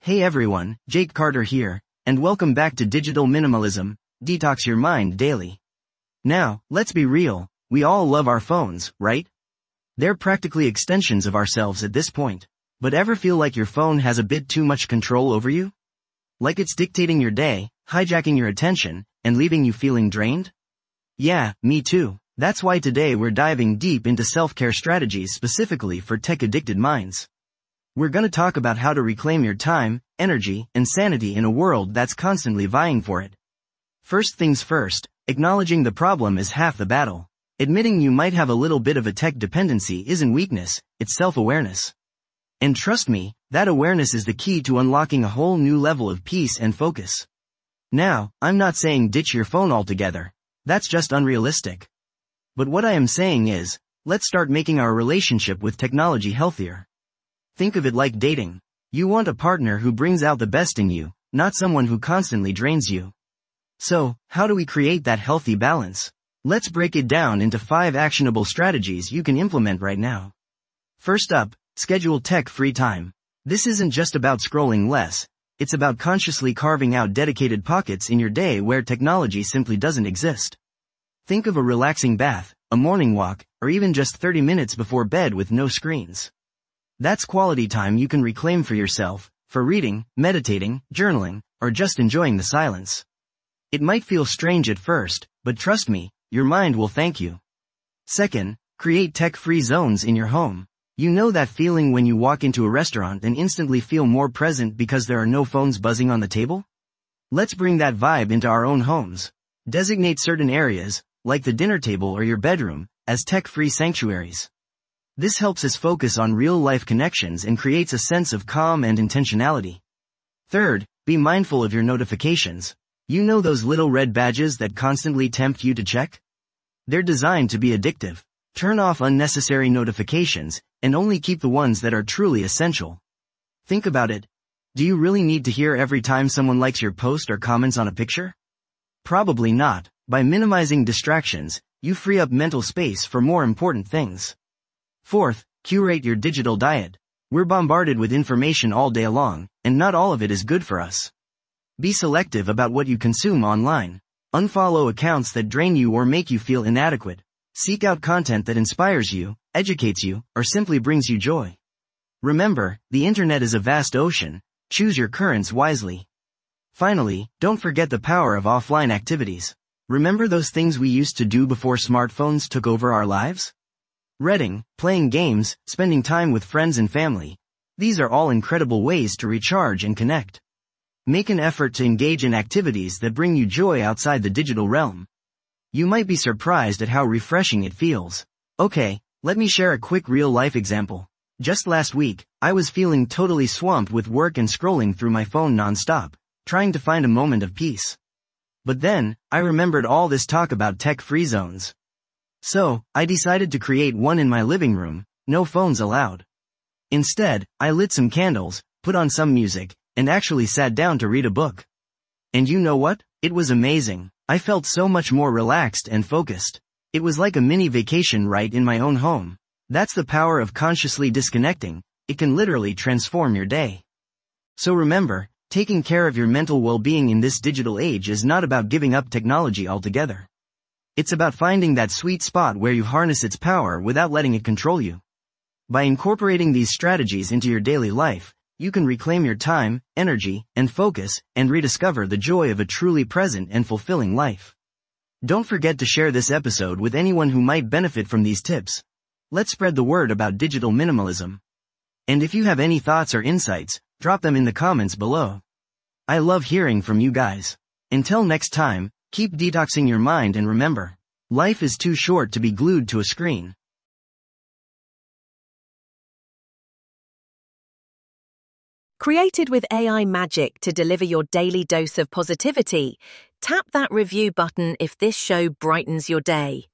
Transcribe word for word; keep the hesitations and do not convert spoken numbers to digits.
Hey everyone, Jake Carter here, and welcome back to Digital Minimalism, Detox Your Mind Daily. Now, let's be real, we all love our phones, right? They're practically extensions of ourselves at this point. But ever feel like your phone has a bit too much control over you? Like it's dictating your day, hijacking your attention, and leaving you feeling drained? Yeah, me too. That's why today we're diving deep into self-care strategies specifically for tech-addicted minds. We're gonna talk about how to reclaim your time, energy, and sanity in a world that's constantly vying for it. First things first, acknowledging the problem is half the battle. Admitting you might have a little bit of a tech dependency isn't weakness, it's self-awareness. And trust me, that awareness is the key to unlocking a whole new level of peace and focus. Now, I'm not saying ditch your phone altogether. That's just unrealistic. But what I am saying is, let's start making our relationship with technology healthier. Think of it like dating. You want a partner who brings out the best in you, not someone who constantly drains you. So, how do we create that healthy balance? Let's break it down into five actionable strategies you can implement right now. First up, schedule tech-free time. This isn't just about scrolling less, it's about consciously carving out dedicated pockets in your day where technology simply doesn't exist. Think of a relaxing bath, a morning walk, or even just thirty minutes before bed with no screens. That's quality time you can reclaim for yourself, for reading, meditating, journaling, or just enjoying the silence. It might feel strange at first, but trust me, your mind will thank you. Second, create tech-free zones in your home. You know that feeling when you walk into a restaurant and instantly feel more present because there are no phones buzzing on the table? Let's bring that vibe into our own homes. Designate certain areas, like the dinner table or your bedroom, as tech-free sanctuaries. This helps us focus on real-life connections and creates a sense of calm and intentionality. Third, be mindful of your notifications. You know those little red badges that constantly tempt you to check? They're designed to be addictive. Turn off unnecessary notifications, and only keep the ones that are truly essential. Think about it. Do you really need to hear every time someone likes your post or comments on a picture? Probably not. By minimizing distractions, you free up mental space for more important things. Fourth, curate your digital diet. We're bombarded with information all day long, and not all of it is good for us. Be selective about what you consume online. Unfollow accounts that drain you or make you feel inadequate. Seek out content that inspires you, educates you, or simply brings you joy. Remember, the internet is a vast ocean. Choose your currents wisely. Finally, don't forget the power of offline activities. Remember those things we used to do before smartphones took over our lives? Reading, playing games, spending time with friends and family. These are all incredible ways to recharge and connect. Make an effort to engage in activities that bring you joy outside the digital realm. You might be surprised at how refreshing it feels. Okay, let me share a quick real-life example. Just last week, I was feeling totally swamped with work and scrolling through my phone non-stop, trying to find a moment of peace. But then, I remembered all this talk about tech-free zones. So, I decided to create one in my living room, no phones allowed. Instead, I lit some candles, put on some music, and actually sat down to read a book. And you know what? It was amazing. I felt so much more relaxed and focused. It was like a mini vacation right in my own home. That's the power of consciously disconnecting. It can literally transform your day. So remember, taking care of your mental well-being in this digital age is not about giving up technology altogether. It's about finding that sweet spot where you harness its power without letting it control you. By incorporating these strategies into your daily life, you can reclaim your time, energy, and focus, and rediscover the joy of a truly present and fulfilling life. Don't forget to share this episode with anyone who might benefit from these tips. Let's spread the word about digital minimalism. And if you have any thoughts or insights, drop them in the comments below. I love hearing from you guys. Until next time, keep detoxing your mind and remember, life is too short to be glued to a screen. Created with A I magic to deliver your daily dose of positivity, tap that review button if this show brightens your day.